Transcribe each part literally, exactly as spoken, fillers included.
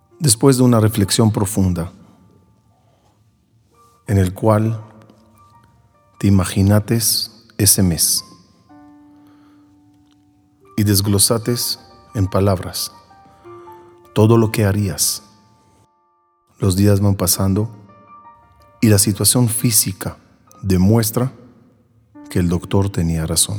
Después de una reflexión profunda, en el cual te imaginates ese mes y desglosates en palabras todo lo que harías. Los días van pasando y la situación física demuestra que el doctor tenía razón.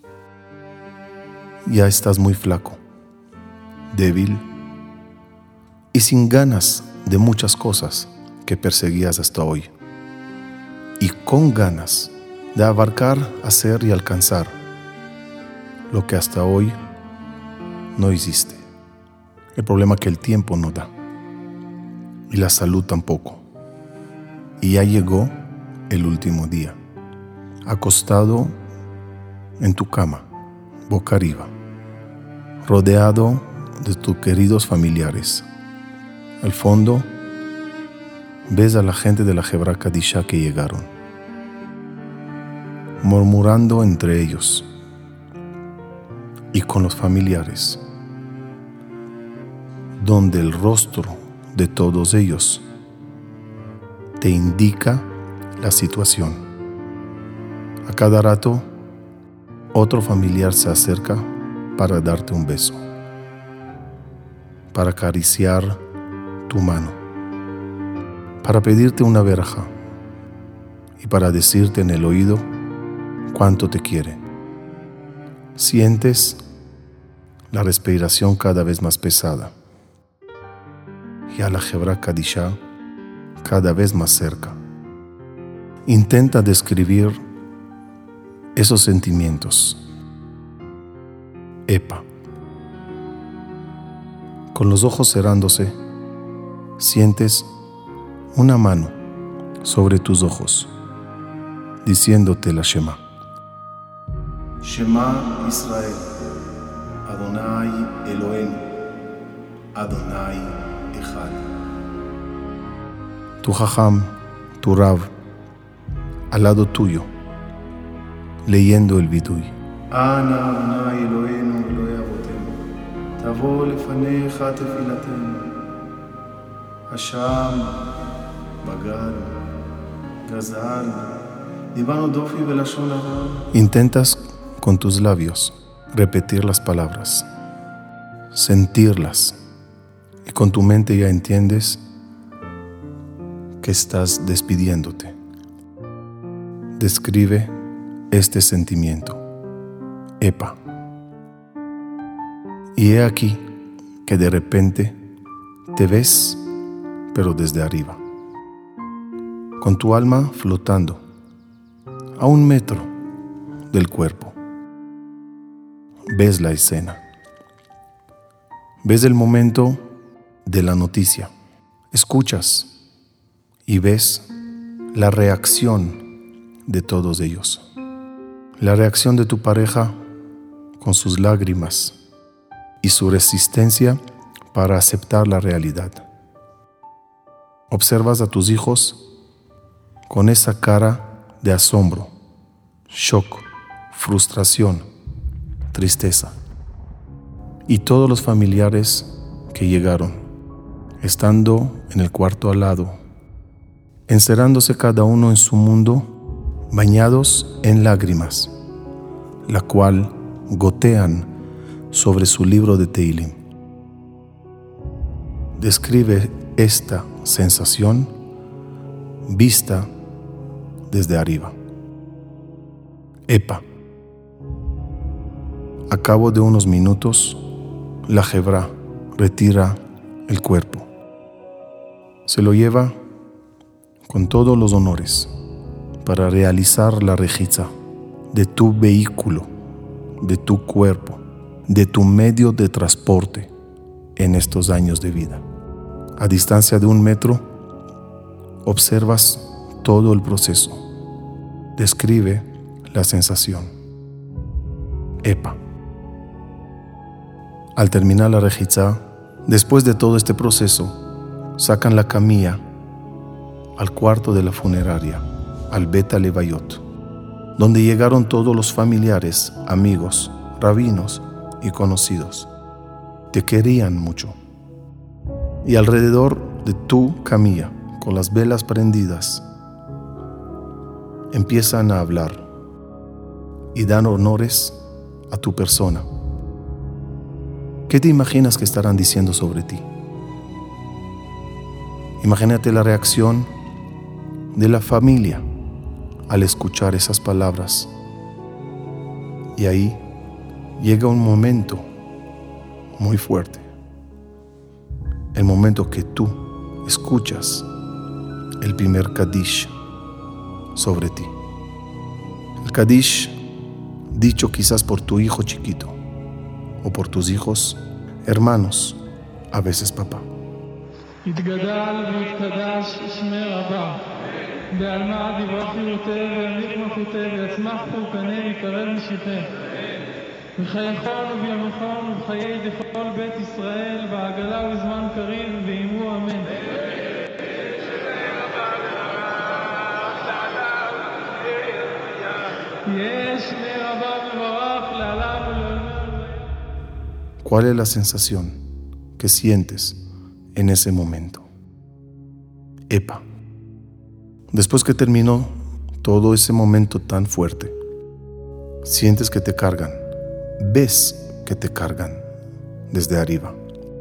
Ya estás muy flaco, débil y sin ganas de muchas cosas que perseguías hasta hoy, y con ganas de abarcar, hacer y alcanzar lo que hasta hoy no hiciste. El problema es que el tiempo no da y la salud tampoco. Y ya llegó el último día, acostado en tu cama, boca arriba, rodeado de tus queridos familiares. Al fondo ves a la gente de la Hebra Kadisha que llegaron, murmurando entre ellos y con los familiares, donde el rostro de todos ellos te indica la situación. A cada rato, otro familiar se acerca para darte un beso, para acariciar tu mano, para pedirte una verajá y para decirte en el oído cuánto te quiere. Sientes la respiración cada vez más pesada y a la Hebra Kadisha cada vez más cerca. Intenta describir esos sentimientos. Epa. Con los ojos cerrándose, sientes una mano sobre tus ojos, diciéndote la Shema. Shema Israel, Adonai Eloheinu, Adonai Echad. Tu Jajam, tu Rav, al lado tuyo, leyendo el vidui. Ana Adonai Eloheinu Eloi Avotenu, tavo lefanecha tefilatenu. Hasham, Bagad, Gazal, Divano Dofi Belashon Hara. Intentas con tus labios repetir las palabras, sentirlas, y con tu mente ya entiendes que estás despidiéndote. Describe este sentimiento. Epa. Y he aquí que de repente te ves, pero desde arriba, con tu alma flotando a un metro del cuerpo. Ves la escena. Ves el momento de la noticia. Escuchas y ves la reacción de todos ellos. La reacción de tu pareja con sus lágrimas y su resistencia para aceptar la realidad. Observas a tus hijos con esa cara de asombro, shock, frustración, tristeza. Y todos los familiares que llegaron, estando en el cuarto al lado, encerrándose cada uno en su mundo, bañados en lágrimas, la cual gotean sobre su libro de Teilim. Describe esta sensación vista desde arriba. Epa. A cabo de unos minutos, la Hebra retira el cuerpo. Se lo lleva con todos los honores para realizar la rejitza de tu vehículo, de tu cuerpo, de tu medio de transporte en estos años de vida. A distancia de un metro, observas todo el proceso. Describe la sensación. Epa. Al terminar la rejitza, después de todo este proceso, sacan la camilla al cuarto de la funeraria, al Beta Levayot, donde llegaron todos los familiares, amigos, rabinos y conocidos. Te querían mucho Y alrededor de tu camilla, con las velas prendidas, empiezan a hablar y dan honores a tu persona. ¿Qué te imaginas que estarán diciendo sobre ti? Imagínate la reacción de la familia al escuchar esas palabras. Y ahí llega un momento muy fuerte. El momento que tú escuchas el primer Kadish sobre ti. El Kadish dicho quizás por tu hijo chiquito o por tus hijos, hermanos, a veces papá. יתגדל ויתקדש שמי רבה, בעלמא דברך חיותי וימליך מלכותי ויצמח פורקני ויקרב משיחי. בחייכון ובימיכון ובחיי דכל בית ישראל בעגלה ובזמן קריב ואימו אמן. יש שמי רבה מברך לעולם ולעולם. ¿Cuál es la sensación que sientes en ese momento? Epa. Después que terminó todo ese momento tan fuerte, sientes que te cargan, ves que te cargan desde arriba.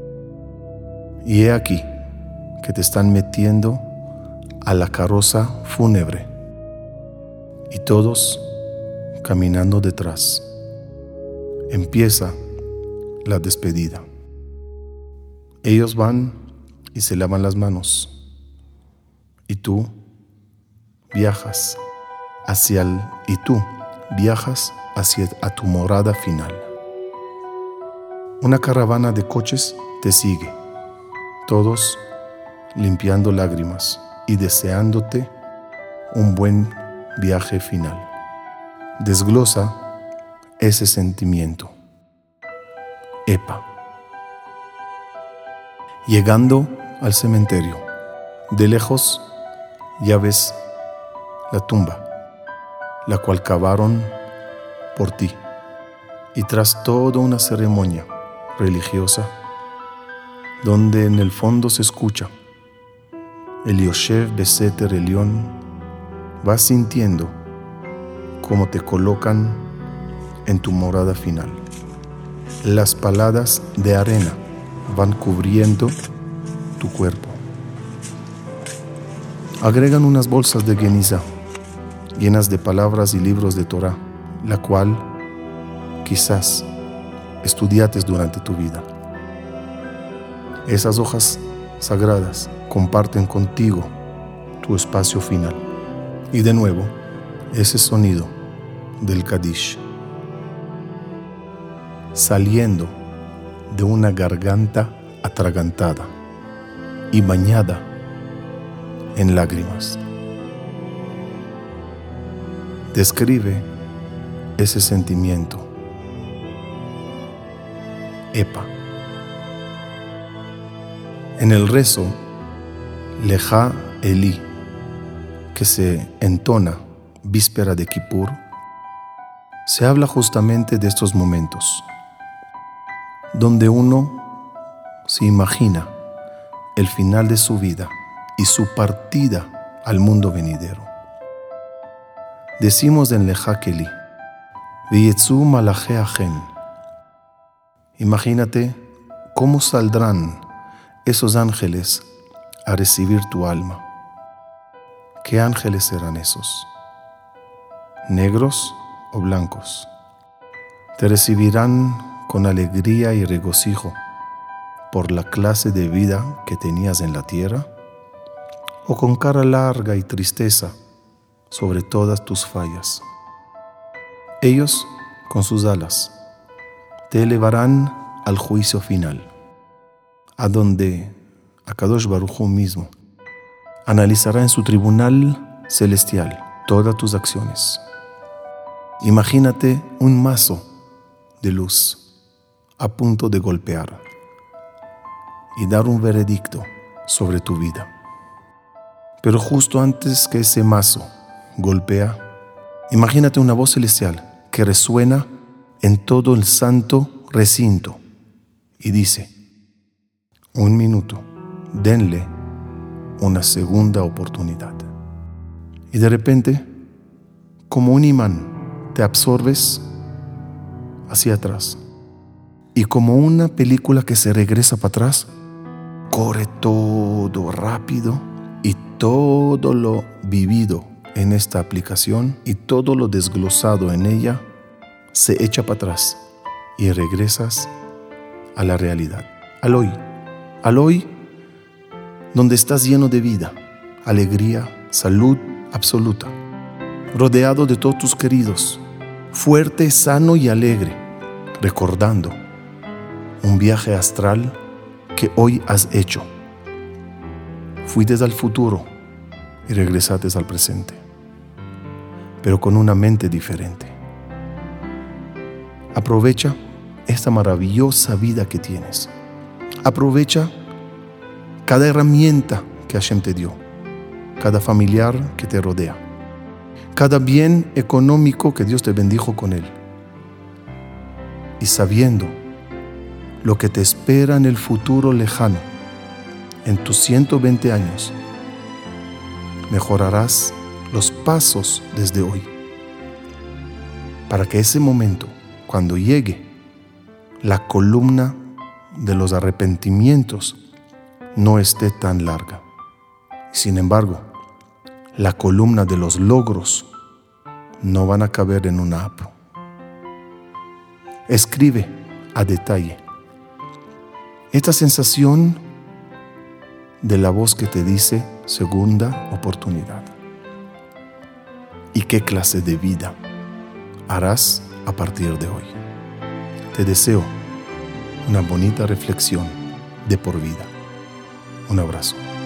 Y he aquí que te están metiendo a la carroza fúnebre y todos caminando detrás. Empieza la despedida. Ellos van y se lavan las manos y tú viajas hacia el, y tú viajas hacia a tu morada final. Una caravana de coches te sigue, todos limpiando lágrimas y deseándote un buen viaje final. Desglosa ese sentimiento. Epa. Llegando al cementerio, de lejos ya ves la tumba, la cual cavaron por ti. Y tras toda una ceremonia religiosa, donde en el fondo se escucha el Yoshev Beseter Elión, vas sintiendo cómo te colocan en tu morada final. Las paladas de arena van cubriendo tu cuerpo. Agregan unas bolsas de Geniza llenas de palabras y libros de Torah, la cual quizás estudiates durante tu vida. Esas hojas sagradas comparten contigo tu espacio final. Y de nuevo, ese sonido del Kadish saliendo de una garganta atragantada y bañada en lágrimas. Describe ese sentimiento. Epa. En el rezo Lejá Elí, que se entona víspera de Kippur, se habla justamente de estos momentos, donde uno se imagina el final de su vida y su partida al mundo venidero. Decimos en Lejá Elí, Veyetzu Malachei Achen. Imagínate cómo saldrán esos ángeles a recibir tu alma. ¿Qué ángeles serán esos? ¿Negros o blancos? Te recibirán con alegría y regocijo por la clase de vida que tenías en la tierra, o con cara larga y tristeza sobre todas tus fallas. Ellos, con sus alas, te elevarán al juicio final, a donde Akadosh Baruj Hu mismo analizará en su tribunal celestial todas tus acciones. Imagínate un mazo de luz a punto de golpear y dar un veredicto sobre tu vida. Pero justo antes que ese mazo golpea, imagínate una voz celestial que resuena en todo el santo recinto y dice: un minuto denle una segunda oportunidad. Y de repente, como un imán, te absorbes hacia atrás. Y como una película que se regresa para atrás, corre todo rápido y todo lo vivido en esta aplicación y todo lo desglosado en ella se echa para atrás y regresas a la realidad, al hoy, al hoy donde estás lleno de vida, alegría, salud absoluta, rodeado de todos tus queridos, fuerte, sano y alegre, recordando un viaje astral que hoy has hecho. Fuiste al futuro y regresaste al presente, pero con una mente diferente. Aprovecha esta maravillosa vida que tienes. Aprovecha cada herramienta que Hashem te dio, cada familiar que te rodea, cada bien económico que Dios te bendijo con él. Y sabiendo lo que te espera en el futuro lejano, en tus ciento veinte años, mejorarás los pasos desde hoy, para que ese momento, cuando llegue, la columna de los arrepentimientos no esté tan larga. Sin embargo, la columna de los logros no van a caber en una app. Escribe a detalle esta sensación de la voz que te dice segunda oportunidad. ¿Y qué clase de vida harás a partir de hoy? Te deseo una bonita reflexión de por vida. Un abrazo.